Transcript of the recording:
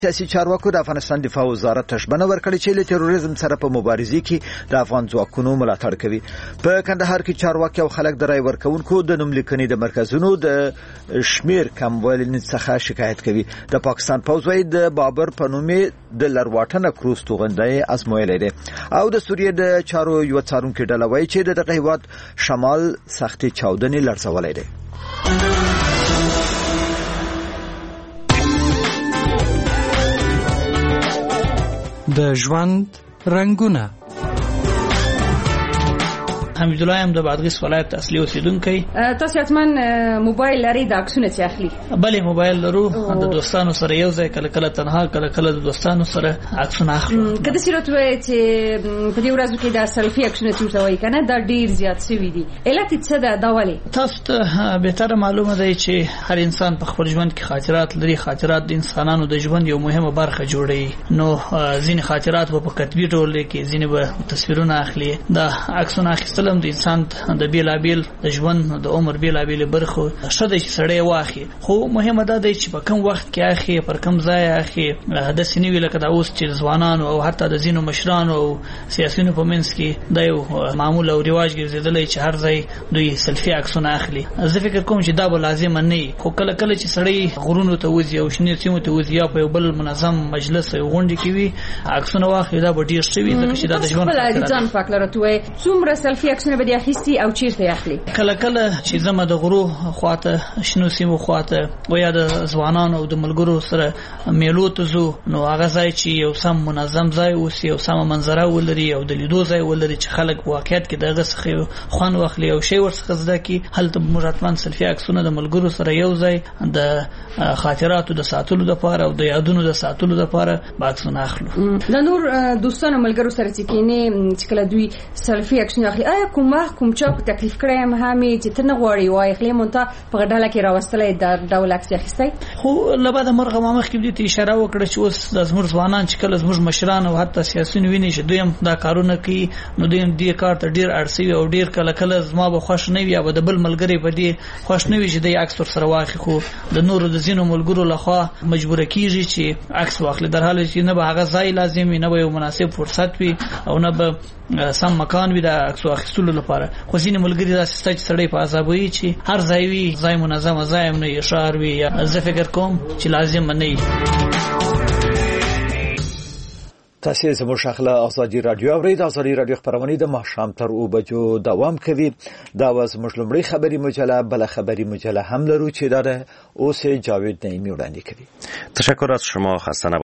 سیاسي چارواکو د افغانستان دفاع وزارت تشبنه ورکړې چې له تروریزم سره په مبارزې کې د افغان ځواکونو ملاتړ کوي. په کندهار کې چارواکي او خلک د رای ورکونکو د نوملیکنې د مرکزونو د شمیر کموالي څخه شکایت کوي. د پاکستان پوځ وايي د بابر په نوم د لرواټنه کروز توغندۍ ازمویلې ده او د سوریې د چارو یو څارونکو ډله وايي چې دغه هیواد شمال سختي چاودنې لړزولې ده. د ژوند رنگونه. حمید الله ام د بادغیس ولایت اصلي اوسیدونکی. تاسو حتمن موبایل لري د عکسونه چې اخلي؟ بلې موبایل لرو، د دوستانو سره یو ځای، کله کله تنها، کله کله د دوستانو سره عکسونه اخلو. کله چې راته چې په دې ورځو کې د سلفي عکسونه چې وایي کنه دا ډیر زیات شوي دي، علت څه ده دا ولې؟ تاسو ته به تر معلومه ده چې هر انسان په خپل ژوند کې خاطرات لري. خاطرات د انسانانو د ژوند یو مهمه برخه جوړوي. نو ځینې خاطرات په کتبي ډول کې، ځینې به تصویرونه اخلي. دا عکسونه اخیستل د انسان د بیلابیل د ژوند د عمر بیلابیل برخو شته چې سړی واخی. خو مهمه ده چې په کوم وخت کې اخی، پر کوم ځای اخی. د سنوي لکه د اوس چې ځوانانو او حتی د زینو مشرانو او سیاسيونو په منځ کې د یو معمول او رواج ګرځیدلی چې هر ځای دوی سلفي عکسونه اخلي. زه فکر کوم چې دا به لازم نه وي، خو کله کله چې سړی غرونو ته وځي او شنو سیمو ته وځي یا په یو بل منظم مجلس او غونډه کې وي عکسونه واخلي، دا به ډیر شوي ځکه چې دا د ژوند په ځان فکرته څومره سلفي عکسونه به اخیستي او چیرته اخلي؟ کله کله چې زما د غرو خواته، شنو سیمو خواته و یا د ځوانانو او د ملګرو سره میلو ته ځو، نو هغه ځای چې یو سم منظم ځای اوسي، یو سم منظره ولري او د لیدو ځای ولري چې خلک واقعیت کې دغه څخه خوان واخلي او شی ورڅخه زده کی. هلته مجرد سلفي عکسونه د ملګرو سره یو ځای د خاطراتو د ساتلو لپاره او د یادونو د ساتلو لپاره عکسونه اخلو. د نور دوستانو ملګرو سره چې کینې چې کله دوی سلفي عکسونه اخلي، آیا کوم چا په تکلیف کړی هم همي چې ته نه غواړي وای خپل مونته په ډاله کې راوستلې د ډول عکس اخیستای؟ خو لبا د مرغه مامخ کې دې اشاره وکړه چې اوس د زموږ ځوانان چې کله زموږ مشران او حتی سیاسيون ویني چې دوی دا کارونه کوي، نو دوی دې کار ته ډیر ارسي او ډیر کله کله زما به خوښ نه وي او د بل ملګری په دې خوښ نه وي چې د عکس سره واخی. خو د نورو د زینو ملګرو لخوا مجبور کیږي چې عکس واخلي، در حال چې نه به هغه ځای لازمي، نه به یو مناسب فرصت وي او نه به سم مکان وي د عکس اخیستلو لپاره. خو ځینې ملګری داسې ستا چې سړی په عذابوي چې هر ځای وي، ځای منظم ځای هم نه وي، ښار وي. زه فکر کوم چې لازم نه وي. تاسو زموږ شاخله ازادي رادیو اورید. ازادي رادیو خبرونه د ماښام تر 2 بجو دوام کوي. دا واز موږ لومړی خبري مجله، بل خبري مجله هم لرو چې دا اوس جاوید نعیمی وړاندې کوي. تشکر از شما. خسته